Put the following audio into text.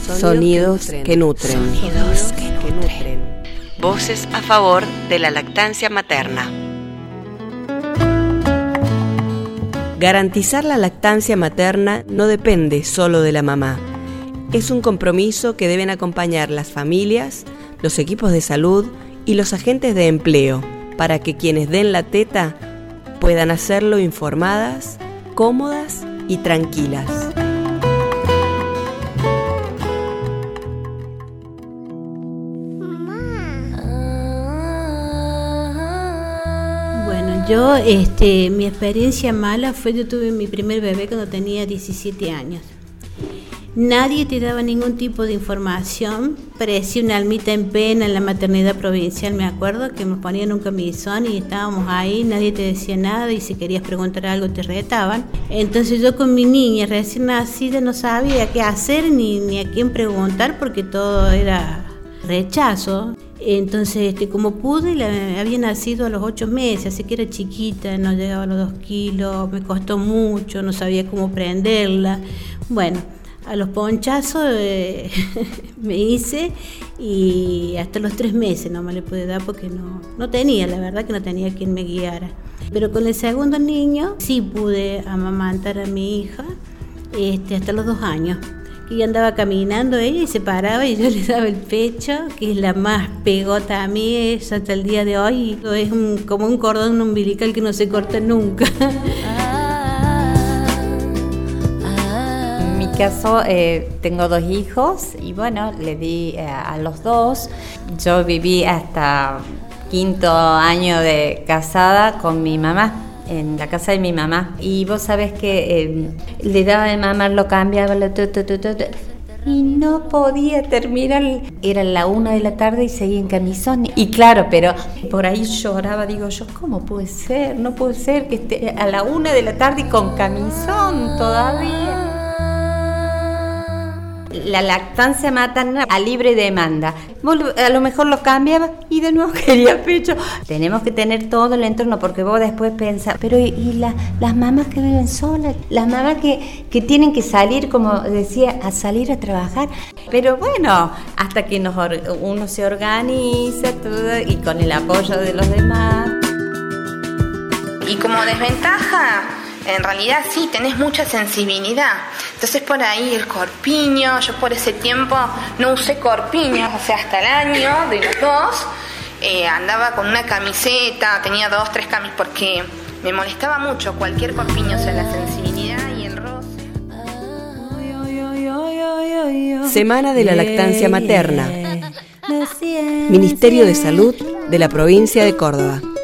Sonidos que nutren. Sonidos que nutren. Voces a favor de la lactancia materna. Garantizar la lactancia materna no depende solo de la mamá. Es un compromiso que deben acompañar las familias, los equipos de salud y los agentes de empleo, para que quienes den la teta puedan hacerlo informadas, cómodas y tranquilas. Bueno, yo, mi experiencia mala fue, yo tuve mi primer bebé cuando tenía 17 años. Nadie te daba ningún tipo de información, parecía una almita en pena en la maternidad provincial, me acuerdo, que nos ponían un camisón y estábamos ahí, nadie te decía nada y si querías preguntar algo te retaban. Entonces yo con mi niña recién nacida no sabía qué hacer ni a quién preguntar porque todo era rechazo. Entonces, como pude, había nacido a los 8 meses, así que era chiquita, no llegaba a los 2 kilos, me costó mucho, no sabía cómo prenderla. Bueno, a los ponchazos me hice y hasta los 3 meses no me le pude dar porque no tenía, la verdad que no tenía quien me guiara. Pero con el segundo niño sí pude amamantar a mi hija hasta los 2 años. Y andaba caminando ella y se paraba y yo le daba el pecho, que es la más pegota a mí, es hasta el día de hoy. Es como un cordón umbilical que no se corta nunca. En mi caso tengo 2 hijos y bueno, le di a los 2. Yo viví hasta 5º año de casada con mi mamá, en la casa de mi mamá, y vos sabés que le daba de mamar, lo cambiaba, y no podía terminar. Era la 1 de la tarde y seguía en camisón, y claro, pero por ahí lloraba, digo yo, ¿cómo puede ser? No puede ser que esté a la 1 de la tarde y con camisón todavía. La lactancia materna a libre demanda. Vos a lo mejor lo cambiaba y de nuevo quería pecho. Tenemos que tener todo el entorno porque vos después pensás, pero ¿y las mamás que viven solas? Las mamás que tienen que salir, como decía, a salir a trabajar. Pero bueno, hasta que uno se organiza todo y con el apoyo de los demás. Y como desventaja, en realidad sí, tenés mucha sensibilidad. Entonces por ahí el corpiño, yo por ese tiempo no usé corpiños, o sea, hasta el año de los 2 andaba con una camiseta, tenía 2, 3 camisas, porque me molestaba mucho cualquier corpiño, o sea, la sensibilidad y el roce. Semana de la lactancia materna. Ministerio de Salud de la provincia de Córdoba.